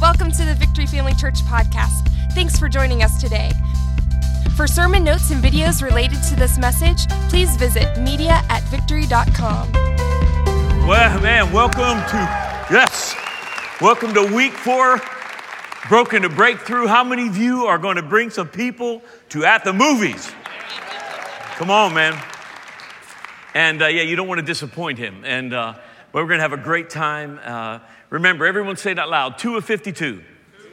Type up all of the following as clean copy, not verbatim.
Welcome to the Victory Family Church podcast. Thanks for joining us today. For sermon notes and videos related to this message, please visit media@victory.com. Well, man, welcome to week 4, Broken to Breakthrough. How many of you are going to bring some people to At the Movies? Come on, man. And you don't want to disappoint him. And we're going to have a great time. Remember, everyone say it out loud, 2 of 52.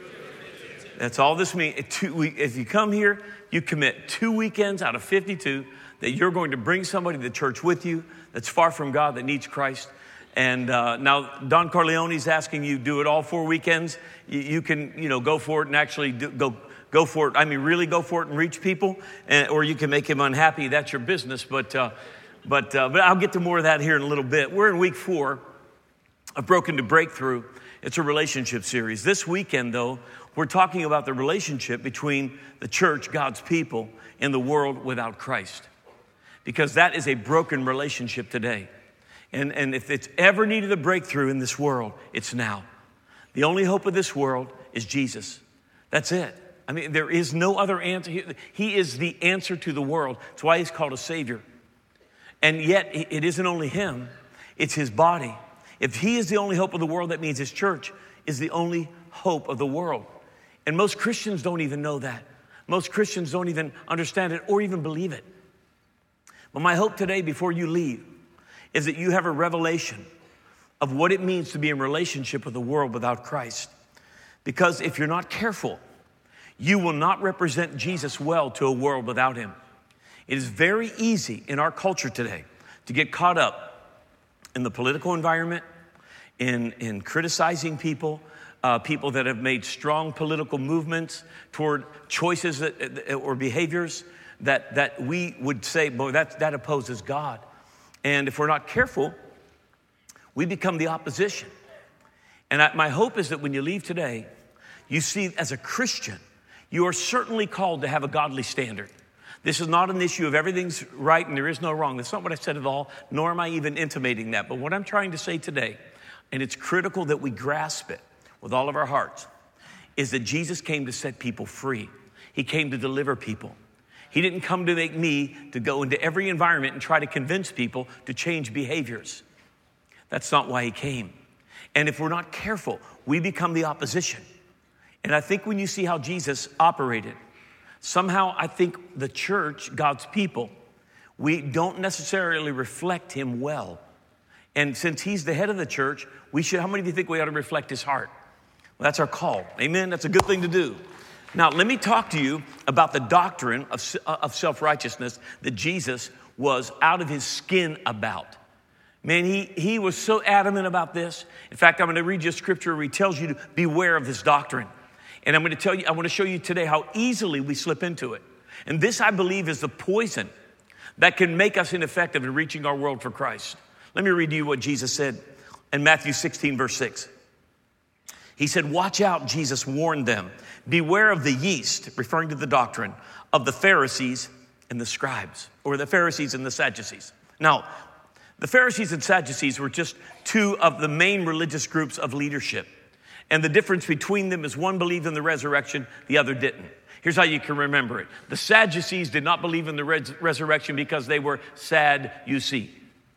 That's all this means. If you come here, you commit 2 weekends out of 52 that you're going to bring somebody to church with you that's far from God, that needs Christ. And now Don Corleone's asking you do it all 4 weekends. You can, go for it and actually go for it. I mean, really go for it and reach people, or you can make him unhappy. That's your business. But I'll get to more of that here in a little bit. We're in week 4 of Broken to Breakthrough. It's a relationship series. This weekend, though, we're talking about the relationship between the church, God's people, and the world without Christ. Because that is a broken relationship today. And if it's ever needed a breakthrough in this world, it's now. The only hope of this world is Jesus. That's it. I mean, there is no other answer. He is the answer to the world. That's why he's called a Savior. And yet, it isn't only him. It's his body. If he is the only hope of the world, that means his church is the only hope of the world. And most Christians don't even know that. Most Christians don't even understand it or even believe it. But my hope today, before you leave, is that you have a revelation of what it means to be in relationship with the world without Christ. Because if you're not careful, you will not represent Jesus well to a world without him. It is very easy in our culture today to get caught up in the political environment, in criticizing people, people that have made strong political movements toward choices or behaviors that we would say, boy, that opposes God. And if we're not careful, we become the opposition. And my hope is that when you leave today, you see as a Christian, you are certainly called to have a godly standard. This is not an issue of everything's right and there is no wrong. That's not what I said at all, nor am I even intimating that. But what I'm trying to say today, and it's critical that we grasp it with all of our hearts, is that Jesus came to set people free. He came to deliver people. He didn't come to make me to go into every environment and try to convince people to change behaviors. That's not why he came. And if we're not careful, we become the opposition. And I think when you see how Jesus operated, somehow I think the church, God's people, we don't necessarily reflect him well. And since he's the head of the church, how many of you think we ought to reflect his heart? Well, that's our call. Amen? That's a good thing to do. Now, let me talk to you about the doctrine of self-righteousness that Jesus was out of his skin about. Man, he was so adamant about this. In fact, I'm going to read you a scripture where he tells you to beware of this doctrine. And I want to show you today how easily we slip into it. And this, I believe, is the poison that can make us ineffective in reaching our world for Christ. Let me read you what Jesus said in Matthew 16, verse 6. He said, "Watch out," Jesus warned them. "Beware of the yeast," referring to the doctrine, "of the Pharisees and the scribes," or the Pharisees and the Sadducees. Now, the Pharisees and Sadducees were just 2 of the main religious groups of leadership. And the difference between them is one believed in the resurrection, the other didn't. Here's how you can remember it. The Sadducees did not believe in the resurrection because they were sad, you see.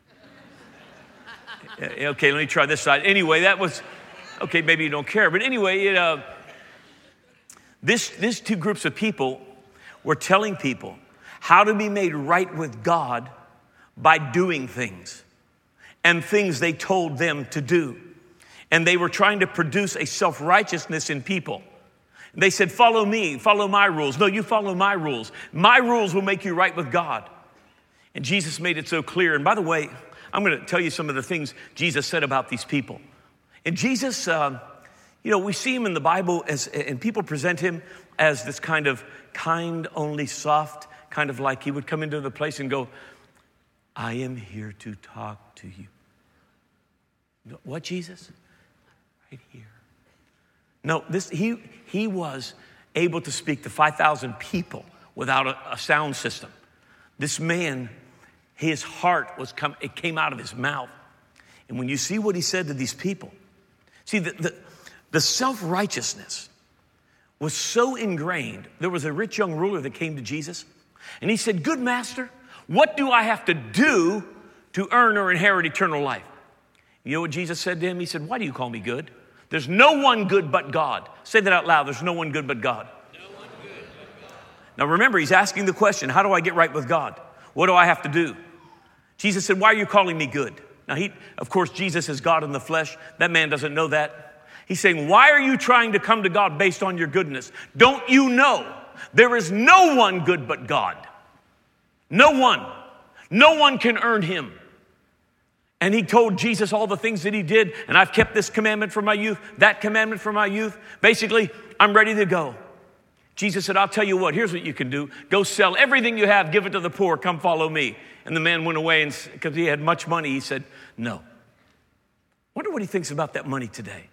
Okay, let me try this side. Anyway, that was, okay, maybe you don't care. But anyway, these 2 groups of people were telling people how to be made right with God by doing things and things they told them to do. And they were trying to produce a self-righteousness in people. They said, follow me, follow my rules. No, you follow my rules. My rules will make you right with God. And Jesus made it so clear. And by the way, I'm going to tell you some of the things Jesus said about these people. And Jesus, we see him in the Bible and people present him as this kind, only soft, kind of like he would come into the place and go, "I am here to talk to you." What, Jesus? Right here. No, he was able to speak to 5,000 people without a sound system. This man, his heart it came out of his mouth. And when you see what he said to these people, see, The self-righteousness was so ingrained. There was a rich young ruler that came to Jesus, and he said, "Good master, what do I have to do to earn or inherit eternal life?" You know what Jesus said to him? He said, "Why do you call me good? There's no one good but God." Say that out loud. There's no one good but God. No one good but God. Now remember, he's asking the question, how do I get right with God? What do I have to do? Jesus said, "Why are you calling me good?" Now, of course, Jesus is God in the flesh. That man doesn't know that. He's saying, why are you trying to come to God based on your goodness? Don't you know there is no one good but God? No one. No one can earn him. And he told Jesus all the things that he did. And I've kept this commandment from my youth, that commandment from my youth. Basically, I'm ready to go. Jesus said, "I'll tell you what, here's what you can do. Go sell everything you have, give it to the poor, come follow me." And the man went away, and because he had much money, he said, "No." Wonder what he thinks about that money today.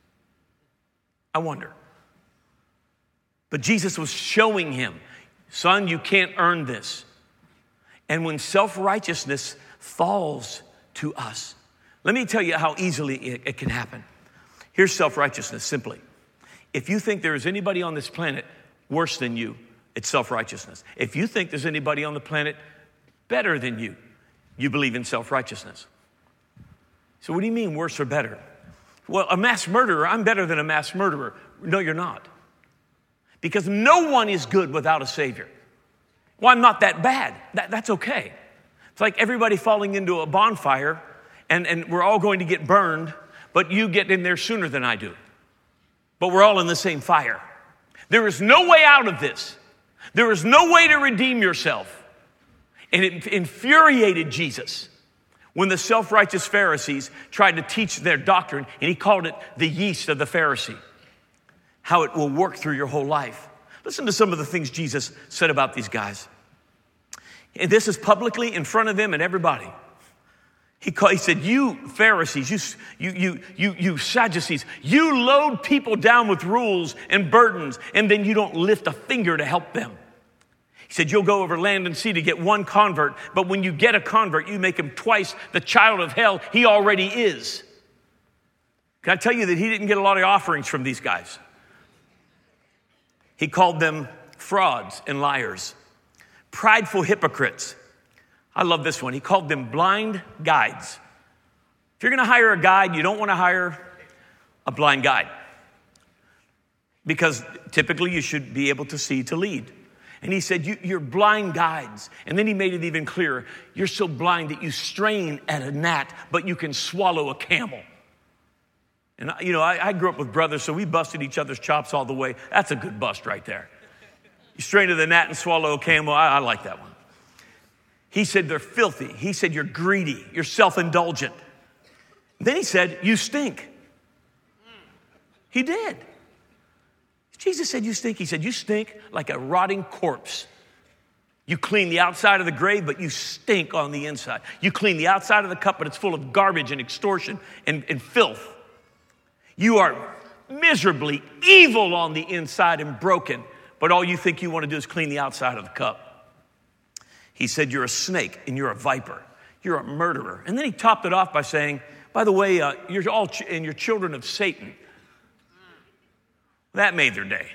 I wonder. But Jesus was showing him, son, you can't earn this. And when self-righteousness falls to us, let me tell you how easily it can happen. Here's self-righteousness simply. If you think there is anybody on this planet worse than you, it's self-righteousness. If you think there's anybody on the planet better than you, you believe in self-righteousness. So what do you mean worse or better? Well, a mass murderer, I'm better than a mass murderer. No, you're not. Because no one is good without a Savior. Well, I'm not that bad. That's okay. It's like everybody falling into a bonfire and we're all going to get burned, but you get in there sooner than I do. But we're all in the same fire. There is no way out of this. There is no way to redeem yourself. And it infuriated Jesus when the self-righteous Pharisees tried to teach their doctrine, and he called it the yeast of the Pharisee, how it will work through your whole life. Listen to some of the things Jesus said about these guys. And this is publicly in front of them and everybody. He said, "You Pharisees, you Sadducees, you load people down with rules and burdens, and then you don't lift a finger to help them." He said, "You'll go over land and sea to get one convert, but when you get a convert, you make him twice the child of hell he already is." Can I tell you that he didn't get a lot of offerings from these guys? He called them frauds and liars, prideful hypocrites. I love this one. He called them blind guides. If you're going to hire a guide, you don't want to hire a blind guide, because typically you should be able to see to lead. And he said, you're blind guides. And then he made it even clearer. You're so blind that you strain at a gnat, but you can swallow a camel. And I grew up with brothers, so we busted each other's chops all the way. That's a good bust right there. You strain at the gnat and swallow a camel. I like that one. He said they're filthy. He said you're greedy. You're self-indulgent. Then he said, you stink. He did. Jesus said, you stink. He said, you stink like a rotting corpse. You clean the outside of the grave, but you stink on the inside. You clean the outside of the cup, but it's full of garbage and extortion and filth. You are miserably evil on the inside and broken, but all you think you want to do is clean the outside of the cup. He said, you're a snake and you're a viper. You're a murderer. And then he topped it off by saying, by the way, you're all and you're children of Satan. That made their day.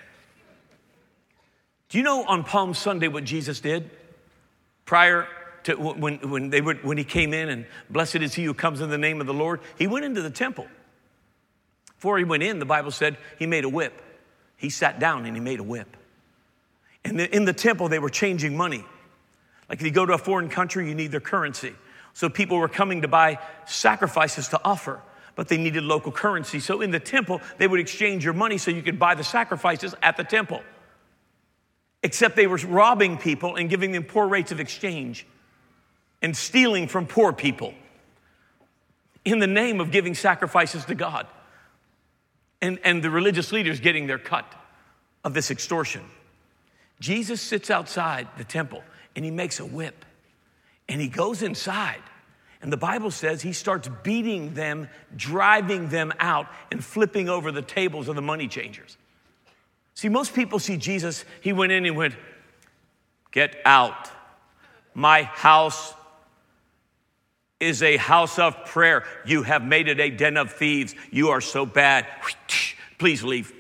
Do you know on Palm Sunday what Jesus did? Prior to when he came in and blessed is he who comes in the name of the Lord, he went into the temple. Before he went in, the Bible said he made a whip. He sat down and he made a whip. And in the temple, they were changing money. Like if you go to a foreign country, you need their currency. So people were coming to buy sacrifices to offer, but they needed local currency. So in the temple, they would exchange your money so you could buy the sacrifices at the temple. Except they were robbing people and giving them poor rates of exchange and stealing from poor people in the name of giving sacrifices to God. And the religious leaders getting their cut of this extortion. Jesus sits outside the temple and he makes a whip and he goes inside. And the Bible says he starts beating them, driving them out, and flipping over the tables of the money changers. See, most people see Jesus, he went in and went, get out. My house is a house of prayer. You have made it a den of thieves. You are so bad. Please leave.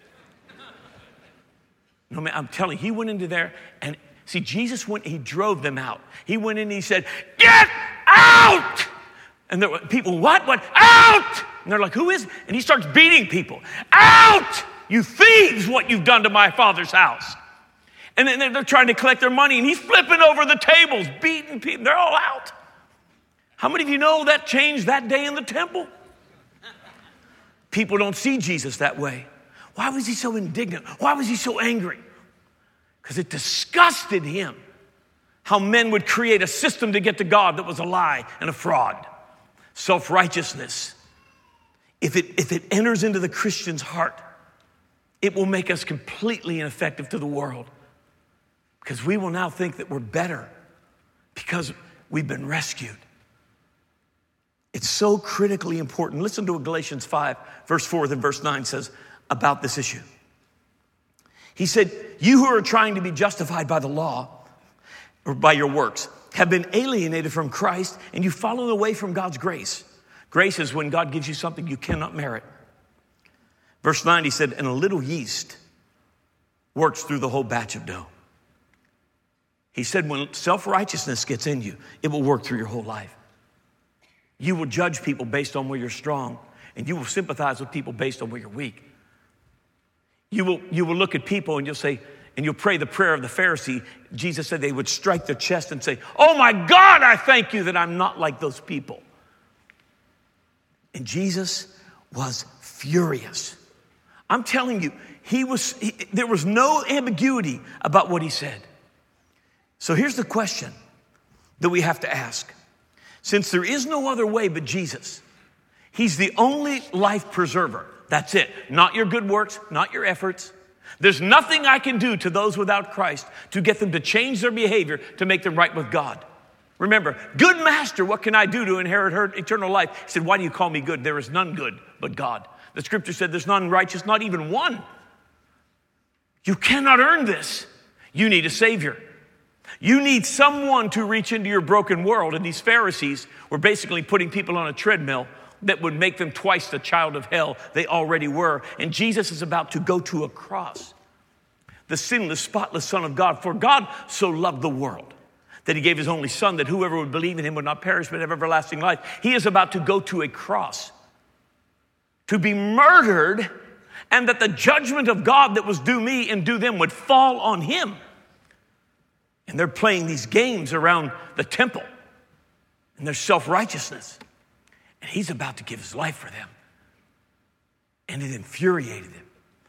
No, man, I'm telling you, he went into there and see, Jesus went, he drove them out. He went in and he said, get out! And there were people, what? Out! And they're like, who is it? And he starts beating people. Out! You thieves, what you've done to my Father's house. And then they're trying to collect their money and he's flipping over the tables, beating people. They're all out. How many of you know that changed that day in the temple? People don't see Jesus that way. Why was he so indignant? Why was he so angry? Because it disgusted him how men would create a system to get to God that was a lie and a fraud. Self-righteousness. If it enters into the Christian's heart, it will make us completely ineffective to the world. Because we will now think that we're better because we've been rescued. It's so critically important. Listen to what Galatians 5, verse 4 and verse 9 says about this issue. He said, you who are trying to be justified by the law or by your works have been alienated from Christ and you've fallen away from God's grace. Grace is when God gives you something you cannot merit. Verse 9, he said, and a little yeast works through the whole batch of dough. He said, when self-righteousness gets in you, it will work through your whole life. You will judge people based on where you're strong, and you will sympathize with people based on where you're weak. You will look at people and you'll say, and you'll pray the prayer of the Pharisee. Jesus said they would strike their chest and say, oh my God, I thank you that I'm not like those people. And Jesus was furious. I'm telling you, there was no ambiguity about what he said. So here's the question that we have to ask. Since there is no other way but Jesus, he's the only life preserver. That's it. Not your good works, not your efforts. There's nothing I can do to those without Christ to get them to change their behavior to make them right with God. Remember, good master, what can I do to inherit eternal life? He said, why do you call me good? There is none good but God. The scripture said there's none righteous, not even one. You cannot earn this. You need a savior. You need someone to reach into your broken world. And these Pharisees were basically putting people on a treadmill that would make them twice the child of hell they already were. And Jesus is about to go to a cross. The sinless, spotless Son of God. For God so loved the world that he gave his only Son, that whoever would believe in him would not perish but have everlasting life. He is about to go to a cross to be murdered, and that the judgment of God that was due me and due them would fall on him. And they're playing these games around the temple and their self-righteousness. And he's about to give his life for them. And it infuriated him.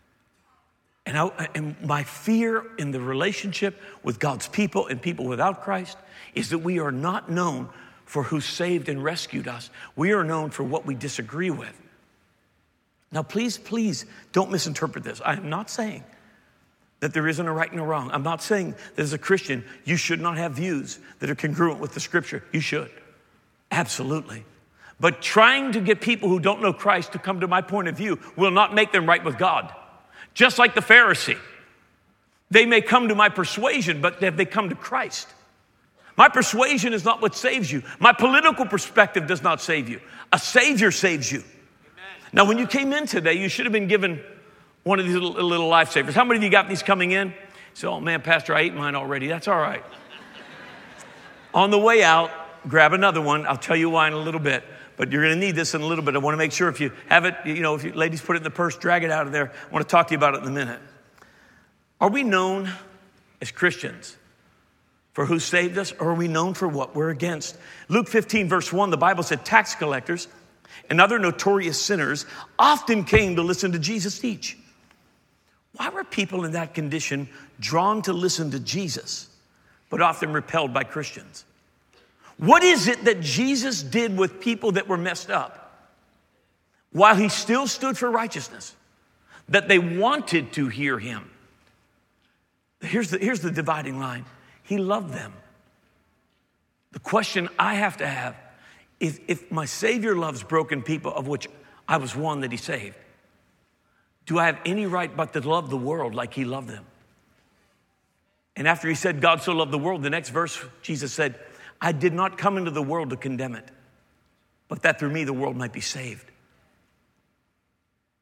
And my fear in the relationship with God's people and people without Christ is that we are not known for who saved and rescued us. We are known for what we disagree with. Now, please don't misinterpret this. I am not saying that there isn't a right and a wrong. I'm not saying that as a Christian, you should not have views that are congruent with the scripture. You should. Absolutely. But trying to get people who don't know Christ to come to my point of view will not make them right with God. Just like the Pharisee. They may come to my persuasion, but have they come to Christ? My persuasion is not what saves you. My political perspective does not save you. A Savior saves you. Now, when you came in today, you should have been given one of these little lifesavers. How many of you got these coming in? So, oh man, Pastor, I ate mine already. That's all right. On the way out, grab another one. I'll tell you why in a little bit. But you're going to need this in a little bit. I want to make sure if you have it, if you ladies put it in the purse, drag it out of there. I want to talk to you about it in a minute. Are we known as Christians for who saved us, or are we known for what we're against? Luke 15, verse 1, the Bible said tax collectors and other notorious sinners often came to listen to Jesus teach. Why were people in that condition drawn to listen to Jesus, but often repelled by Christians? What is it that Jesus did with people that were messed up while he still stood for righteousness, that they wanted to hear him? Here's the dividing line. He loved them. The question I have to have is, if my Savior loves broken people, of which I was one that he saved, do I have any right but to love the world like he loved them? And after he said, God so loved the world, the next verse, Jesus said, I did not come into the world to condemn it, but that through me the world might be saved.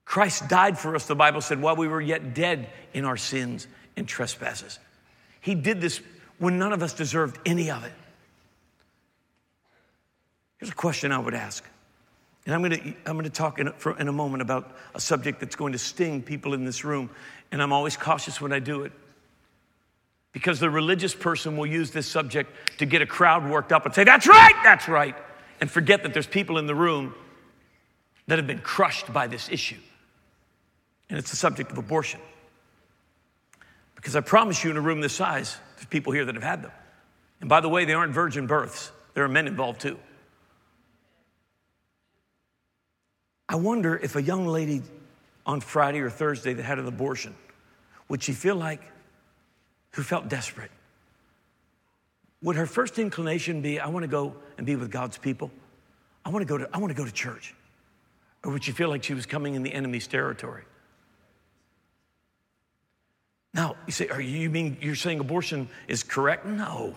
Christ died for us, the Bible said, while we were yet dead in our sins and trespasses. He did this when none of us deserved any of it. Here's a question I would ask. And I'm going to talk in a moment about a subject that's going to sting people in this room. And I'm always cautious when I do it. Because the religious person will use this subject to get a crowd worked up and say, that's right, and forget that there's people in the room that have been crushed by this issue. And it's the subject of abortion. Because I promise you, in a room this size, there's people here that have had them. And by the way, they aren't virgin births. There are men involved too. I wonder if a young lady on Friday or Thursday that had an abortion, would she feel like, who felt desperate? Would her first inclination be, I want to go and be with God's people? I want to go to church. Or would she feel like she was coming in the enemy's territory? Now, you say, you're saying abortion is correct? No,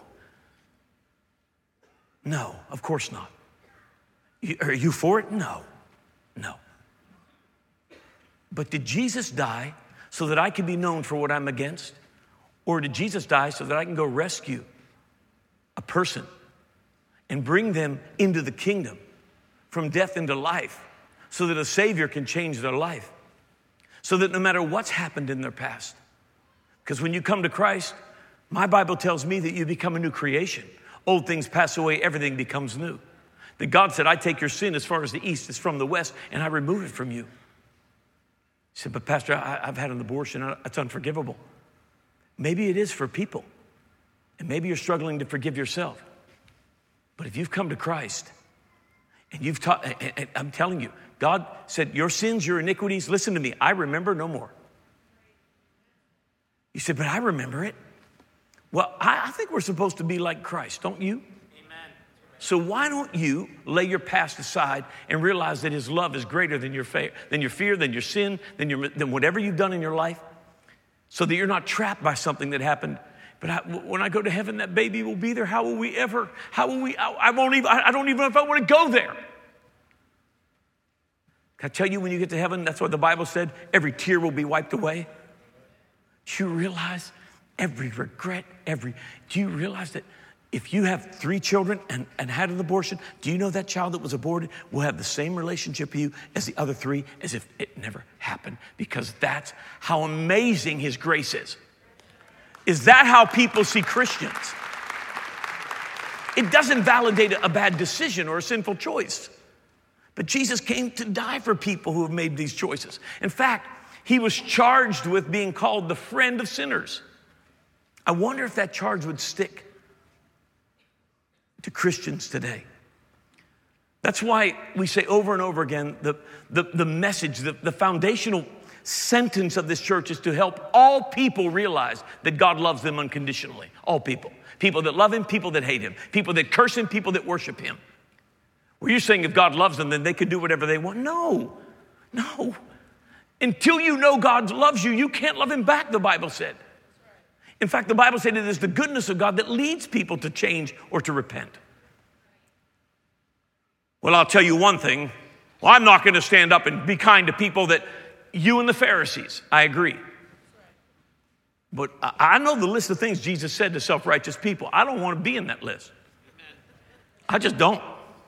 of course not. Are you for it? No. But did Jesus die so that I can be known for what I'm against? Or did Jesus die so that I can go rescue a person and bring them into the kingdom from death into life so that a Savior can change their life? So that no matter what's happened in their past, because when you come to Christ, my Bible tells me that you become a new creation. Old things pass away, everything becomes new. That God said, I take your sin as far as the east is from the west, and I remove it from you. He said, but Pastor, I've had an abortion. It's unforgivable. Maybe it is for people. And maybe you're struggling to forgive yourself. But if you've come to Christ, and you've taught, and I'm telling you, God said, your sins, your iniquities, listen to me, I remember no more. You said, but I remember it. Well, I think we're supposed to be like Christ, don't you? Amen. So why don't you lay your past aside and realize that his love is greater than your fear, than your sin, than whatever you've done in your life, so that you're not trapped by something that happened. But when I go to heaven, that baby will be there. I don't even know if I want to go there. Can I tell you, when you get to heaven, that's what the Bible said, every tear will be wiped away. Do you realize every regret, do you realize that if you have 3 children and had an abortion, do you know that child that was aborted will have the same relationship with you as the other 3 as if it never happened? Because that's how amazing his grace is. Is that how people see Christians? It doesn't validate a bad decision or a sinful choice. But Jesus came to die for people who have made these choices. In fact, he was charged with being called the friend of sinners. I wonder if that charge would stick to Christians today. That's why we say over and over again, the message, the foundational sentence of this church is to help all people realize that God loves them unconditionally. All people. People that love him, people that hate him. People that curse him, people that worship him. Were you saying if God loves them, then they can do whatever they want? No. Until you know God loves you, you can't love him back, the Bible said. In fact, the Bible said it is the goodness of God that leads people to change or to repent. Well, I'll tell you one thing. Well, I'm not going to stand up and be kind to people that you and the Pharisees. I agree. But I know the list of things Jesus said to self-righteous people. I don't want to be in that list. I just don't.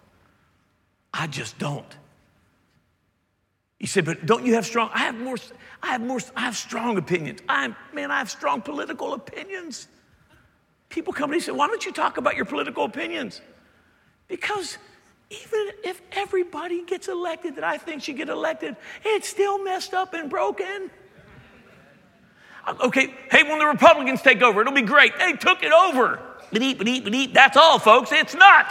He said, but don't you have strong? I have strong opinions. I have strong political opinions. People come to me and say, why don't you talk about your political opinions? Because even if everybody gets elected that I think should get elected, it's still messed up and broken. Okay, hey, when the Republicans take over, it'll be great. They took it over. That's all, folks. It's nuts.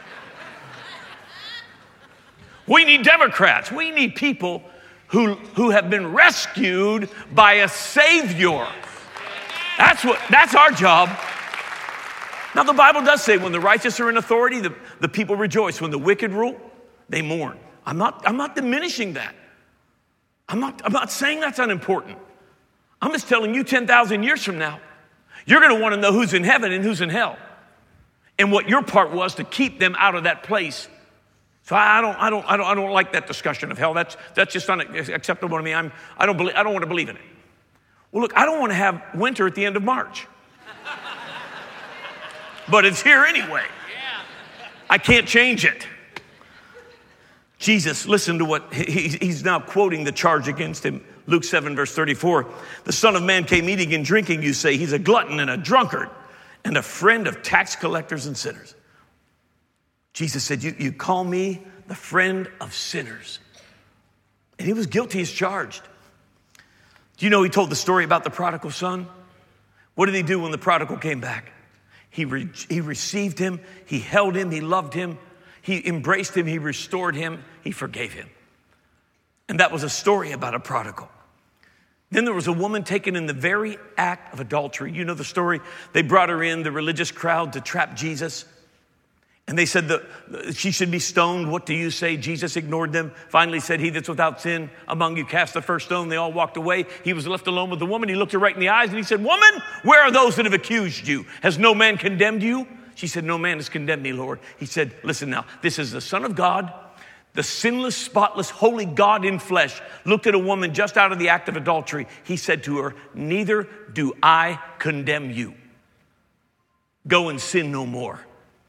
We need Democrats. We need people who have been rescued by a Savior. That's our job. Now, the Bible does say when the righteous are in authority, the people rejoice. When the wicked rule, they mourn. I'm not diminishing that. I'm not saying that's unimportant. I'm just telling you 10,000 years from now, you're going to want to know who's in heaven and who's in hell. And what your part was to keep them out of that place So I don't like that discussion of hell. That's just unacceptable to me. I don't want to believe in it. Well, look, I don't want to have winter at the end of March. But it's here anyway. I can't change it. Jesus, listen to what he's now quoting the charge against him. Luke 7, verse 34. The Son of Man came eating and drinking, you say. He's a glutton and a drunkard and a friend of tax collectors and sinners. Jesus said, you call me the friend of sinners. And he was guilty as charged. Do you know he told the story about the prodigal son? What did he do when the prodigal came back? He received him. He held him. He loved him. He embraced him. He restored him. He forgave him. And that was a story about a prodigal. Then there was a woman taken in the very act of adultery. You know the story. They brought her in, the religious crowd, to trap Jesus. And they said that she should be stoned. What do you say? Jesus ignored them. Finally said, he that's without sin among you cast the first stone. They all walked away. He was left alone with the woman. He looked her right in the eyes and he said, woman, where are those that have accused you? Has no man condemned you? She said, no man has condemned me, Lord. He said, listen now, this is the Son of God, the sinless, spotless, holy God in flesh, looked at a woman just out of the act of adultery. He said to her, neither do I condemn you. Go and sin no more.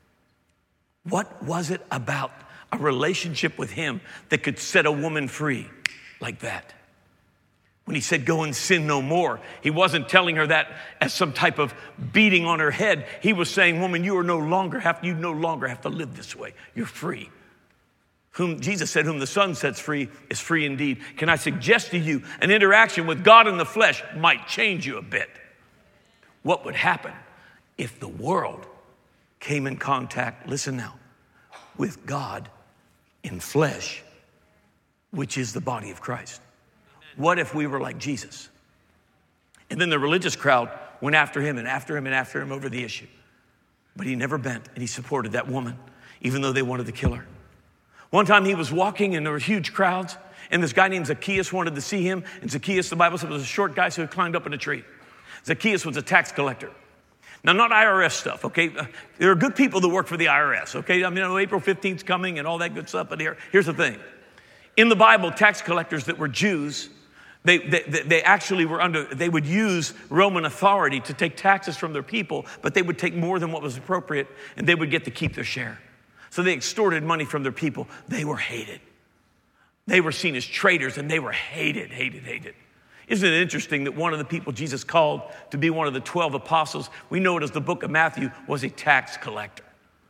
What was it about a relationship with him that could set a woman free like that? When he said, go and sin no more, he wasn't telling her that as some type of beating on her head. He was saying, woman, you no longer have to live this way. You're free. Jesus said, whom the Son sets free is free indeed. Can I suggest to you an interaction with God in the flesh might change you a bit? What would happen if the world came in contact, listen now, with God in flesh, which is the body of Christ? What if we were like Jesus? And then the religious crowd went after him and after him and after him over the issue. But he never bent, and he supported that woman, even though they wanted to kill her. One time he was walking, and there were huge crowds, and this guy named Zacchaeus wanted to see him. And Zacchaeus, the Bible said, was a short guy, so he climbed up in a tree. Zacchaeus was a tax collector. Now, not IRS stuff, okay? There are good people that work for the IRS, okay? I mean, April 15th's coming and all that good stuff, but here's the thing. In the Bible, tax collectors that were Jews, they actually they would use Roman authority to take taxes from their people, but they would take more than what was appropriate, and they would get to keep their share. So they extorted money from their people. They were hated. They were seen as traitors, and they were hated. Isn't it interesting that one of the people Jesus called to be one of the 12 apostles, we know it as the book of Matthew, was a tax collector?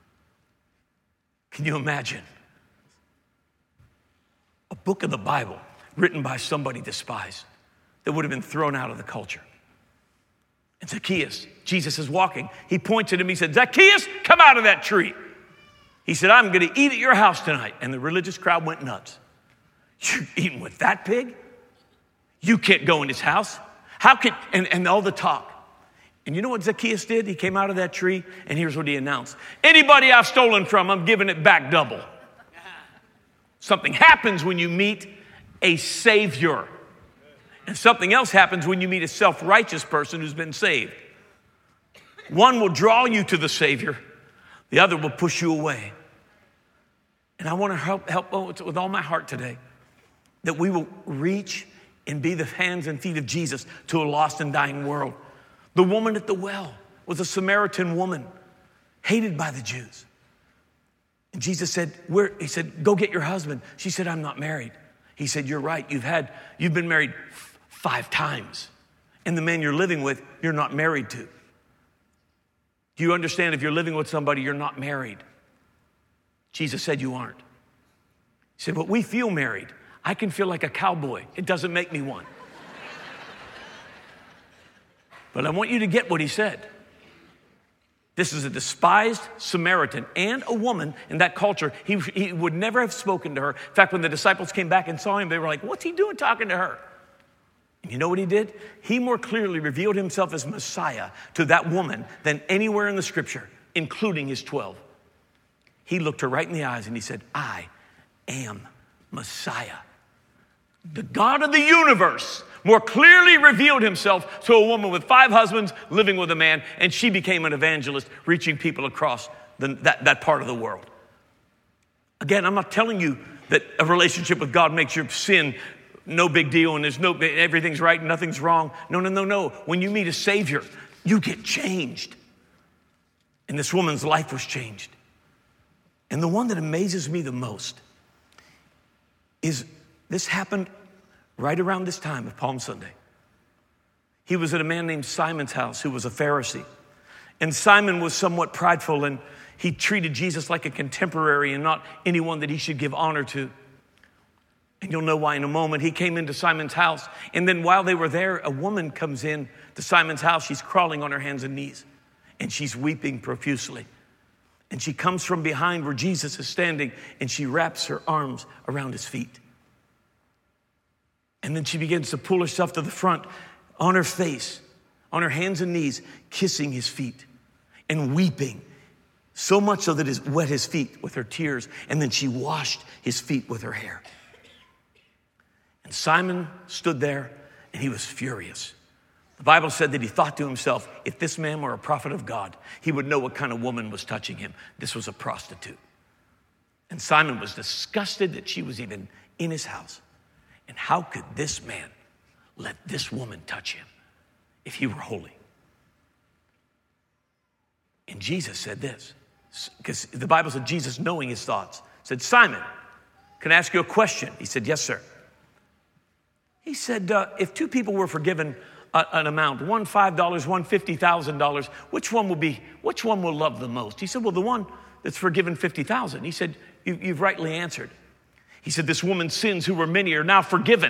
Can you imagine? A book of the Bible written by somebody despised that would have been thrown out of the culture. And Zacchaeus, Jesus is walking. He points at him. He said, Zacchaeus, come out of that tree. He said, I'm going to eat at your house tonight. And the religious crowd went nuts. You're eating with that pig? You can't go in his house. How can, and all the talk. And you know what Zacchaeus did? He came out of that tree, and here's what he announced. Anybody I've stolen from, I'm giving it back double. Something happens when you meet a savior. And something else happens when you meet a self-righteous person who's been saved. One will draw you to the Savior. The other will push you away. And I want to help with all my heart today that we will reach and be the hands and feet of Jesus to a lost and dying world. The woman at the well was a Samaritan woman, hated by the Jews. And Jesus said, he said, go get your husband. She said, I'm not married. He said, you're right. You've been married 5 times. And the man you're living with, you're not married to. Do you understand if you're living with somebody, you're not married? Jesus said you aren't. He said, but we feel married. I can feel like a cowboy. It doesn't make me one. But I want you to get what he said. This is a despised Samaritan and a woman in that culture. He would never have spoken to her. In fact, when the disciples came back and saw him, they were like, what's he doing talking to her? And you know what he did? He more clearly revealed himself as Messiah to that woman than anywhere in the scripture, including his 12. He looked her right in the eyes and he said, I am Messiah. The God of the universe more clearly revealed himself to a woman with 5 husbands living with a man, and she became an evangelist reaching people across that part of the world. Again, I'm not telling you that a relationship with God makes your sin no big deal and everything's right and nothing's wrong. No. When you meet a Savior, you get changed. And this woman's life was changed. And the one that amazes me the most is this happened right around this time of Palm Sunday. He was at a man named Simon's house who was a Pharisee. And Simon was somewhat prideful, and he treated Jesus like a contemporary and not anyone that he should give honor to. And you'll know why in a moment. He came into Simon's house, and then while they were there, a woman comes in to Simon's house. She's crawling on her hands and knees, and she's weeping profusely. And she comes from behind where Jesus is standing, and she wraps her arms around his feet. And then she begins to pull herself to the front on her face, on her hands and knees, kissing his feet and weeping, so much so that it wet his feet with her tears. And then she washed his feet with her hair. And Simon stood there, and he was furious. The Bible said that he thought to himself, if this man were a prophet of God, he would know what kind of woman was touching him. This was a prostitute. And Simon was disgusted that she was even in his house. And how could this man let this woman touch him if he were holy? And Jesus said this, because the Bible said Jesus, knowing his thoughts, said, Simon, can I ask you a question? He said, yes, sir. He said, if two people were forgiven an amount, one $5, one $50,000, which one will love the most? He said, well, the one that's forgiven $50,000. He said, you've rightly answered. He said, this woman's sins, who were many, are now forgiven.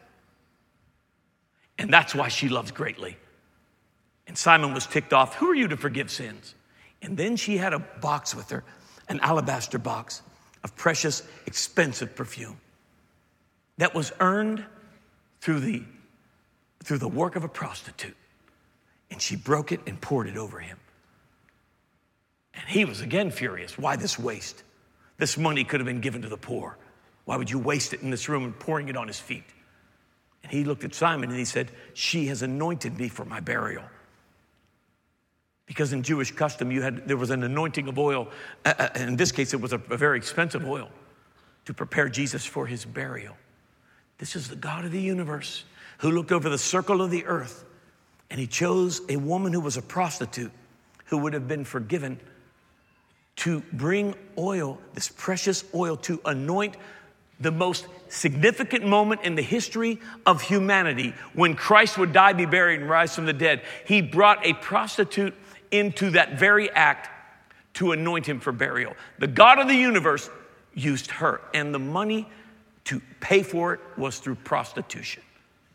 And that's why she loves greatly. And Simon was ticked off. Who are you to forgive sins? And then she had a box with her, an alabaster box of precious, expensive perfume that was earned through the work of a prostitute. And she broke it and poured it over him. And he was again furious. Why this waste? This money could have been given to the poor. Why would you waste it in this room and pouring it on his feet? And he looked at Simon and he said, she has anointed me for my burial. Because in Jewish custom, there was an anointing of oil. In this case, it was a very expensive oil to prepare Jesus for his burial. This is the God of the universe who looked over the circle of the earth, and he chose a woman who was a prostitute, who would have been forgiven, to bring oil, this precious oil, to anoint the most significant moment in the history of humanity. When Christ would die, be buried, and rise from the dead, he brought a prostitute into that very act to anoint him for burial. The God of the universe used her, and the money to pay for it was through prostitution.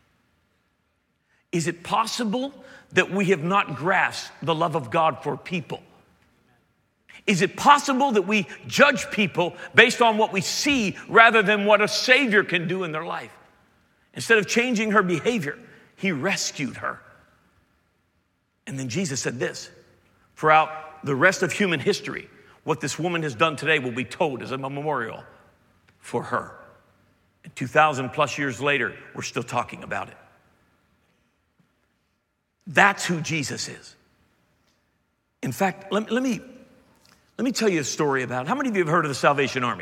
Is it possible that we have not grasped the love of God for people? Is it possible that we judge people based on what we see rather than what a Savior can do in their life? Instead of changing her behavior, he rescued her. And then Jesus said this, throughout the rest of human history, what this woman has done today will be told as a memorial for her. And 2,000 plus years later, we're still talking about it. That's who Jesus is. In fact, let me tell you a story about it. How many of you have heard of the Salvation Army?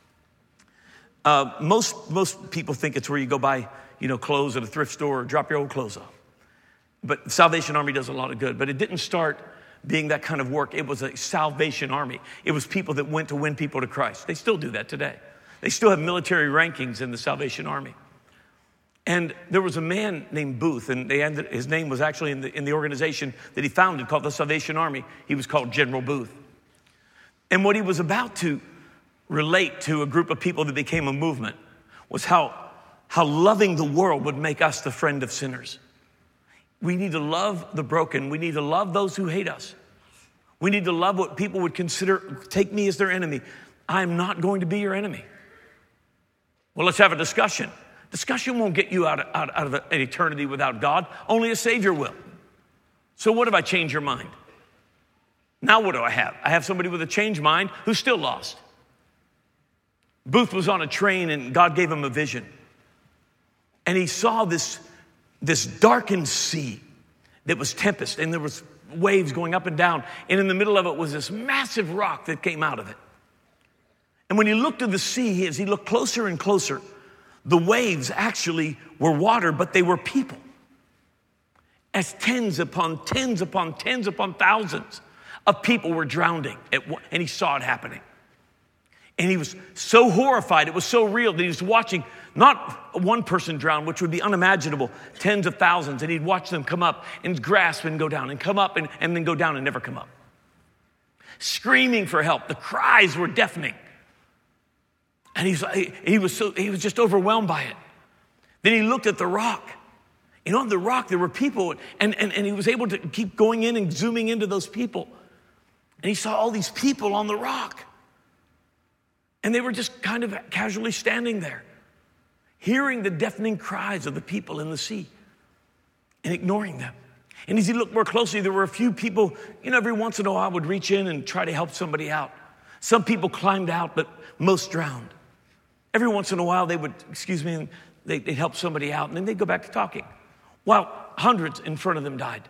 Most people think it's where you go buy, clothes at a thrift store or drop your old clothes off. But the Salvation Army does a lot of good. But it didn't start being that kind of work. It was a Salvation Army. It was people that went to win people to Christ. They still do that today. They still have military rankings in the Salvation Army. And there was a man named Booth, and his name was actually in the organization that he founded called the Salvation Army. He was called General Booth. And what he was about to relate to a group of people that became a movement was how loving the world would make us the friend of sinners. We need to love the broken. We need to love those who hate us. We need to love what people would consider, take me as their enemy. I'm not going to be your enemy. Well, let's have a discussion. Discussion won't get you out of an eternity without God. Only a Savior will. So what if I change your mind? Now what do I have? I have somebody with a changed mind who's still lost. Booth was on a train and God gave him a vision. And he saw this darkened sea that was tempest, and there was waves going up and down. And in the middle of it was this massive rock that came out of it. And when he looked at the sea, as he looked closer and closer, the waves actually were water, but they were people. As tens upon tens upon tens upon thousands of people were drowning, and he saw it happening. And he was so horrified, it was so real, that he was watching not one person drown, which would be unimaginable, tens of thousands, and he'd watch them come up and grasp and go down and come up and then go down and never come up. Screaming for help. The cries were deafening. And he was just overwhelmed by it. Then he looked at the rock. And on the rock there were people, and he was able to keep going in and zooming into those people. And he saw all these people on the rock. And they were just kind of casually standing there, hearing the deafening cries of the people in the sea and ignoring them. And as he looked more closely, there were a few people, every once in a while would reach in and try to help somebody out. Some people climbed out, but most drowned. Every once in a while they would, and they'd help somebody out, and then they'd go back to talking, while hundreds in front of them died.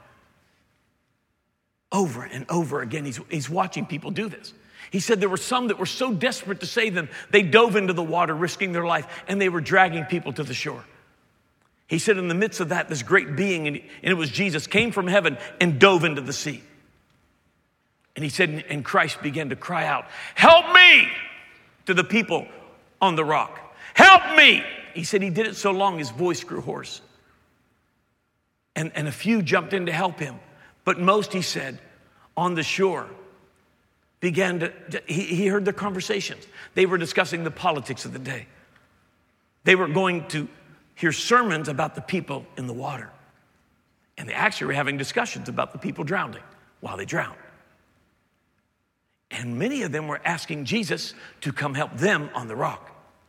Over and over again, he's watching people do this. He said there were some that were so desperate to save them, they dove into the water, risking their life, and they were dragging people to the shore. He said in the midst of that, this great being, and it was Jesus, came from heaven and dove into the sea. And he said, and Christ began to cry out, "Help me!" to the people on the rock. "Help me!" He said he did it so long his voice grew hoarse. And a few jumped in to help him. But most, he said, on the shore, he heard their conversations. They were discussing the politics of the day. They were going to hear sermons about the people in the water. And they actually were having discussions about the people drowning while they drowned. And many of them were asking Jesus to come help them on the rock,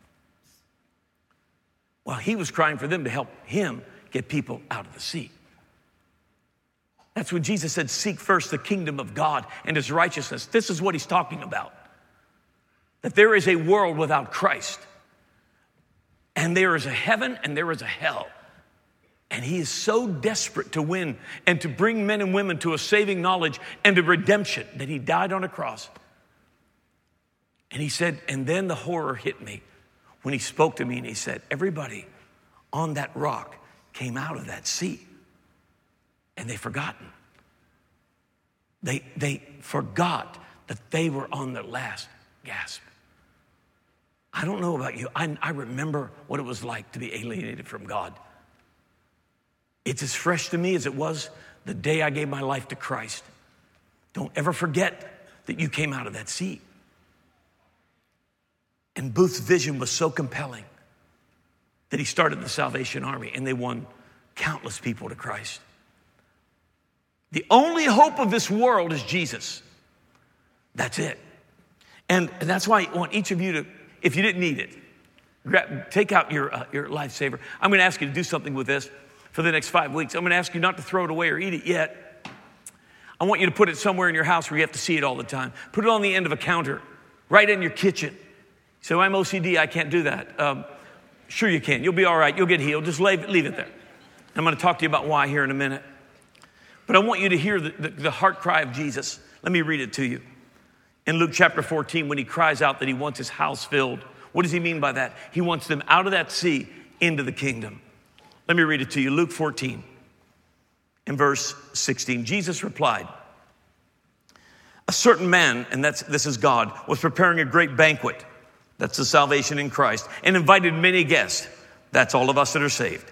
while he was crying for them to help him get people out of the sea. That's when Jesus said, "Seek first the kingdom of God and his righteousness." This is what he's talking about. That there is a world without Christ. And there is a heaven and there is a hell. And he is so desperate to win and to bring men and women to a saving knowledge and to redemption that he died on a cross. And he said, and then the horror hit me when he spoke to me and he said, everybody on that rock came out of that sea. And they've forgotten. They forgot that they were on their last gasp. I don't know about you. I remember what it was like to be alienated from God. It's as fresh to me as it was the day I gave my life to Christ. Don't ever forget that you came out of that sea. And Booth's vision was so compelling that he started the Salvation Army, and they won countless people to Christ. The only hope of this world is Jesus. That's it. And that's why I want each of you to, if you didn't need it, take out your lifesaver. I'm going to ask you to do something with this for the next 5 weeks. I'm going to ask you not to throw it away or eat it yet. I want you to put it somewhere in your house where you have to see it all the time. Put it on the end of a counter, right in your kitchen. So I'm OCD, I can't do that. Sure you can. You'll be all right. You'll get healed. Just leave it there. I'm going to talk to you about why here in a minute. But I want you to hear the heart cry of Jesus. Let me read it to you. In Luke chapter 14, when he cries out that he wants his house filled, what does he mean by that? He wants them out of that sea into the kingdom. Let me read it to you. Luke 14, in verse 16. Jesus replied, "A certain man," and this is God, "was preparing a great banquet." That's the salvation in Christ. "And invited many guests." That's all of us that are saved,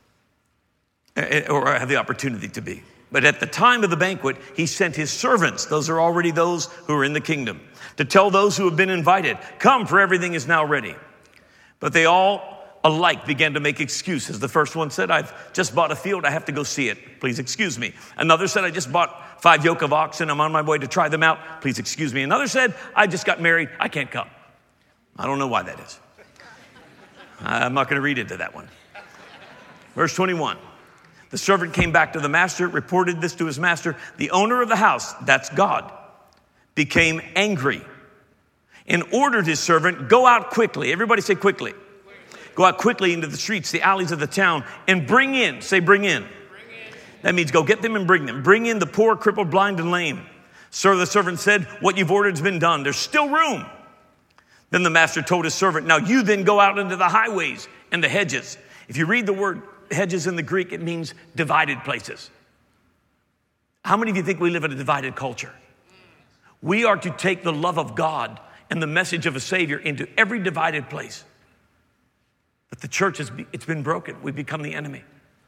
or have the opportunity to be. "But at the time of the banquet, he sent his servants," those are already those who are in the kingdom, "to tell those who have been invited, 'Come, for everything is now ready.' But they all alike began to make excuses. The first one said, 'I've just bought a field, I have to go see it. Please excuse me.' Another said, 'I just bought 5 yoke of oxen, I'm on my way to try them out. Please excuse me.' Another said, 'I just got married, I can't come.'" I don't know why that is. I'm not going to read into that one. Verse 21. "The servant came back to the master, reported this to his master. The owner of the house," that's God, "became angry and ordered his servant, 'Go out quickly.'" Everybody say quickly. "Go out quickly into the streets, the alleys of the town, and bring in," say bring in. That means go get them and bring them. "Bring in the poor, crippled, blind, and lame." "Sir," the servant said, "what you've ordered has been done. There's still room." Then the master told his servant, now you then go out into the highways and the hedges. If you read the word hedges in the Greek, it means divided places. How many of you think we live in a divided culture? We are to take the love of God and the message of a Savior into every divided place. But the church, it's been broken. We've become the enemy.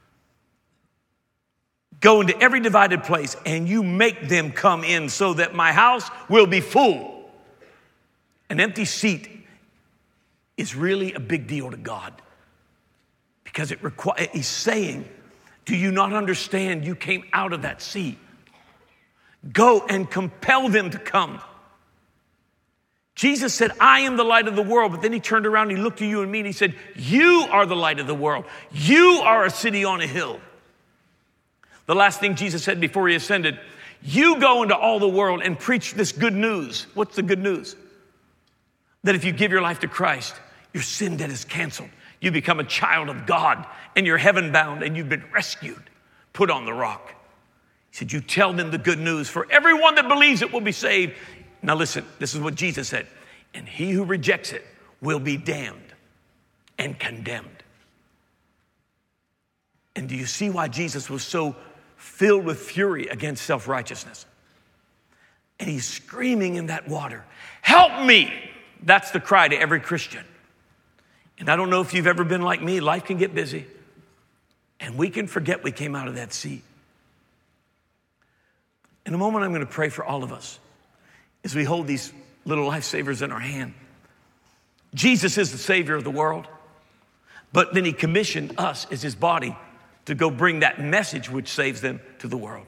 Go into every divided place and you make them come in so that my house will be full. An empty seat is really a big deal to God because he's saying, do you not understand you came out of that seat? Go and compel them to come. Jesus said, I am the light of the world. But then he turned around and he looked at you and me and he said, you are the light of the world. You are a city on a hill. The last thing Jesus said before he ascended, you go into all the world and preach this good news. What's the good news? That if you give your life to Christ, your sin debt is canceled. You become a child of God and you're heaven bound and you've been rescued, put on the rock. He said, you tell them the good news, for everyone that believes it will be saved. Now listen, this is what Jesus said. And he who rejects it will be damned and condemned. And do you see why Jesus was so filled with fury against self-righteousness? And he's screaming in that water, help me. That's the cry to every Christian. And I don't know if you've ever been like me. Life can get busy. And we can forget we came out of that seat. In a moment, I'm going to pray for all of us as we hold these little lifesavers in our hand. Jesus is the Savior of the world. But then he commissioned us as his body to go bring that message which saves them to the world.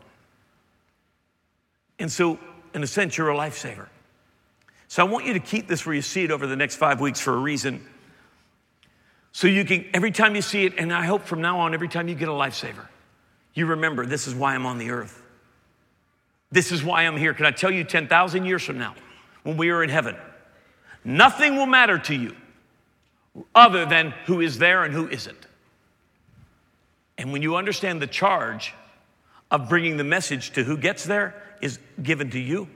And so, in a sense, you're a lifesaver. So I want you to keep this where you see it over the next 5 weeks for a reason. So you can, every time you see it, and I hope from now on, every time you get a lifesaver, you remember, this is why I'm on the earth. This is why I'm here. Can I tell you 10,000 years from now, when we are in heaven, nothing will matter to you other than who is there and who isn't. And when you understand the charge of bringing the message to who gets there is given to you,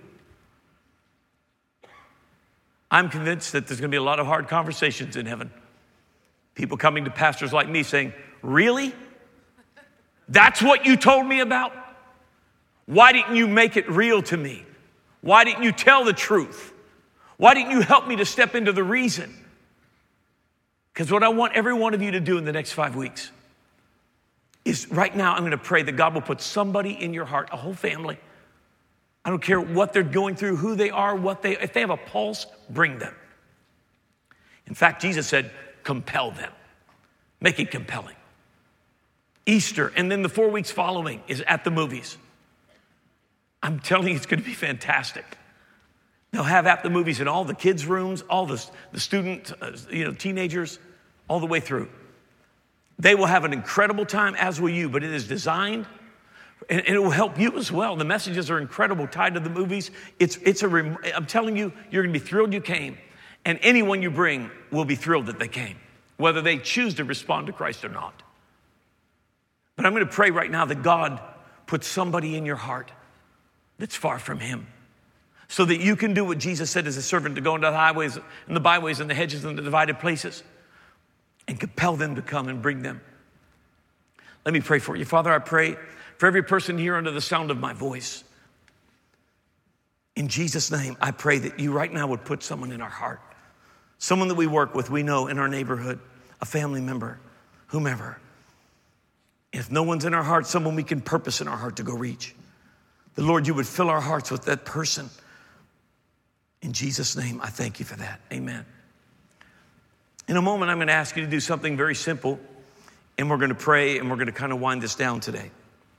I'm convinced that there's going to be a lot of hard conversations in heaven. People coming to pastors like me saying, really? That's what you told me about? Why didn't you make it real to me? Why didn't you tell the truth? Why didn't you help me to step into the reason? Because what I want every one of you to do in the next 5 weeks is right now I'm going to pray that God will put somebody in your heart, a whole family. I don't care what they're going through, who they are, if they have a pulse, bring them. In fact, Jesus said, compel them. Make it compelling. Easter, and then the 4 weeks following is at the movies. I'm telling you, it's going to be fantastic. They'll have at the movies in all the kids' rooms, all the student, teenagers, all the way through. They will have an incredible time, as will you, but it is designed, and it will help you as well. The messages are incredible, tied to the movies. I'm telling you, you're going to be thrilled you came, and anyone you bring will be thrilled that they came, whether they choose to respond to Christ or not. But I'm going to pray right now that God puts somebody in your heart that's far from him, so that you can do what Jesus said as a servant, to go into the highways and the byways and the hedges and the divided places and compel them to come and bring them. Let me pray for you. Father, I pray for every person here under the sound of my voice. In Jesus' name, I pray that you right now would put someone in our heart, someone that we work with, we know in our neighborhood, a family member, whomever. If no one's in our heart, someone we can purpose in our heart to go reach. The Lord, you would fill our hearts with that person. In Jesus' name, I thank you for that. Amen. In a moment, I'm going to ask you to do something very simple, and we're going to pray, and we're going to kind of wind this down today.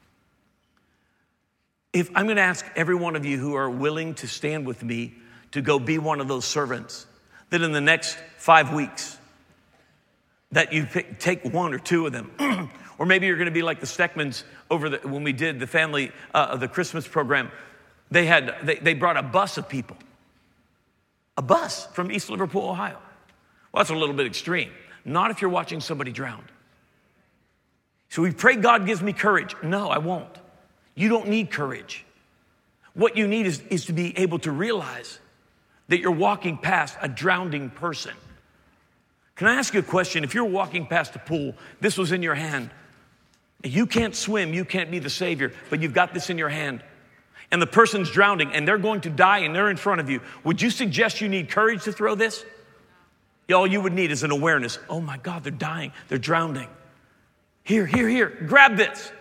I'm going to ask every one of you who are willing to stand with me to go be one of those servants, that in the next 5 weeks, that you take one or two of them. Or maybe you're going to be like the Steckmans when we did the family, the Christmas program. They brought a bus of people. A bus from East Liverpool, Ohio. Well, that's a little bit extreme. Not if you're watching somebody drown. So we pray God gives me courage. No, I won't. You don't need courage. What you need is to be able to realize that you're walking past a drowning person. Can I ask you a question? If you're walking past a pool, this was in your hand. You can't swim, you can't be the Savior, but you've got this in your hand. And the person's drowning and they're going to die and they're in front of you. Would you suggest you need courage to throw this? All you would need is an awareness. Oh my God, they're dying, they're drowning. Here, grab this.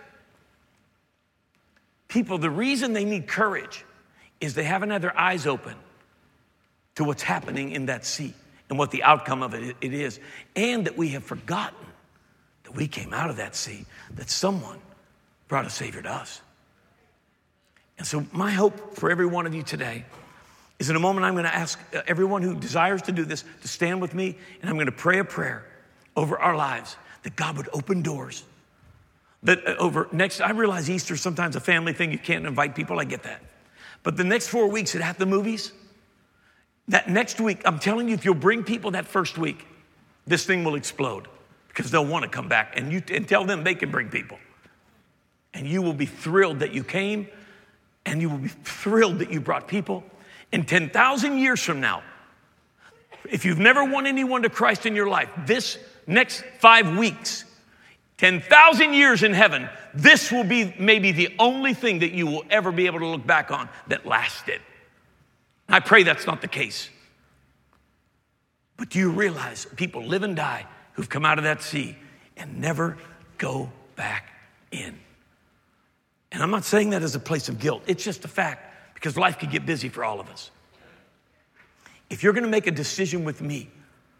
People, the reason they need courage is they haven't had their eyes open to what's happening in that sea and what the outcome of it is. And that we have forgotten that we came out of that sea, that someone brought a Savior to us. And so my hope for every one of you today is in a moment I'm going to ask everyone who desires to do this to stand with me, and I'm going to pray a prayer over our lives that God would open doors. That I realize Easter is sometimes a family thing. You can't invite people. I get that. But the next 4 weeks at the movies, that next week, I'm telling you, if you'll bring people that first week, this thing will explode because they'll want to come back and tell them they can bring people. And you will be thrilled that you came, and you will be thrilled that you brought people. And 10,000 years from now, if you've never won anyone to Christ in your life, this next 5 weeks, 10,000 years in heaven, this will be maybe the only thing that you will ever be able to look back on that lasted. I pray that's not the case. But do you realize people live and die who've come out of that sea and never go back in? And I'm not saying that as a place of guilt. It's just a fact, because life can get busy for all of us. If you're going to make a decision with me,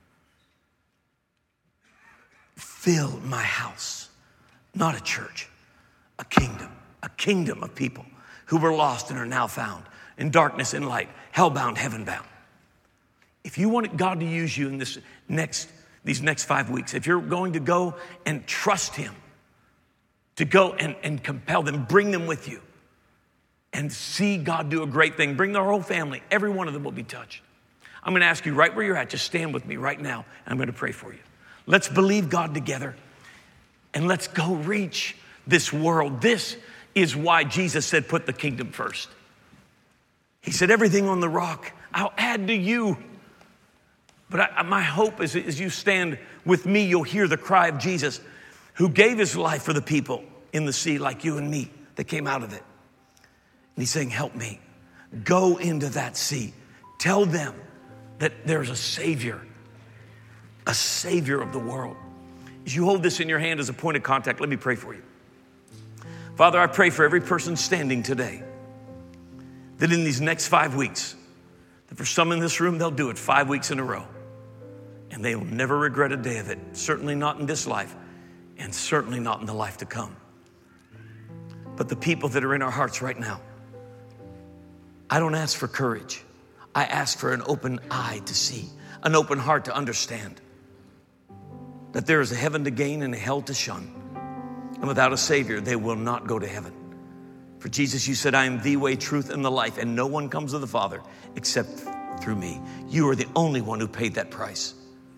fill my house, not a church, a kingdom of people who were lost and are now found in darkness and light, hellbound, heavenbound. If you want God to use you in these next 5 weeks, if you're going to go and trust him, to go and compel them, bring them with you, and see God do a great thing, bring their whole family, every one of them will be touched. I'm going to ask you right where you're at, just stand with me right now, and I'm going to pray for you. Let's believe God together, and let's go reach this world. This is why Jesus said, put the kingdom first. He said, everything on the rock, I'll add to you. But my hope is as you stand with me, you'll hear the cry of Jesus, who gave his life for the people in the sea like you and me that came out of it. And he's saying, help me. Go into that sea. Tell them that there's a Savior of the world. As you hold this in your hand as a point of contact, let me pray for you. Father, I pray for every person standing today that in these next 5 weeks, that for some in this room, they'll do it 5 weeks in a row. And they will never regret a day of it. Certainly not in this life, and certainly not in the life to come. But the people that are in our hearts right now, I don't ask for courage. I ask for an open eye to see, an open heart to understand that there is a heaven to gain and a hell to shun. And without a Savior, they will not go to heaven. For Jesus, you said, I am the way, truth, and the life, and no one comes to the Father except through me. You are the only one who paid that price.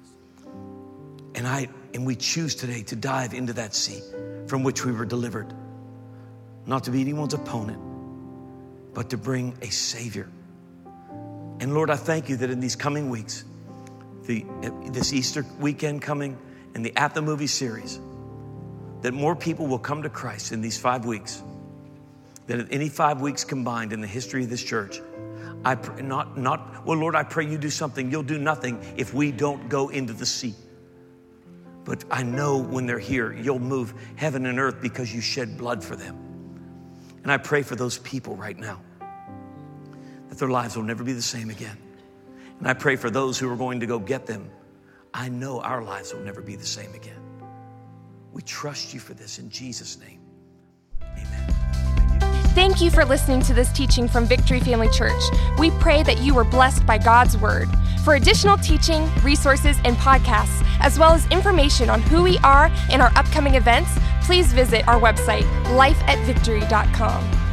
And we choose today to dive into that sea from which we were delivered. Not to be anyone's opponent, but to bring a Savior. And Lord, I thank you that in these coming weeks, this Easter weekend coming and the At the Movie series, that more people will come to Christ in these 5 weeks than in any 5 weeks combined in the history of this church. I pray well, Lord, I pray you do something. You'll do nothing if we don't go into the sea. But I know when they're here, you'll move heaven and earth because you shed blood for them. And I pray for those people right now that their lives will never be the same again. And I pray for those who are going to go get them. I know our lives will never be the same again. We trust you for this in Jesus' name. Amen. Thank you for listening to this teaching from Victory Family Church. We pray that you were blessed by God's Word. For additional teaching, resources, and podcasts, as well as information on who we are and our upcoming events, please visit our website, lifeatvictory.com.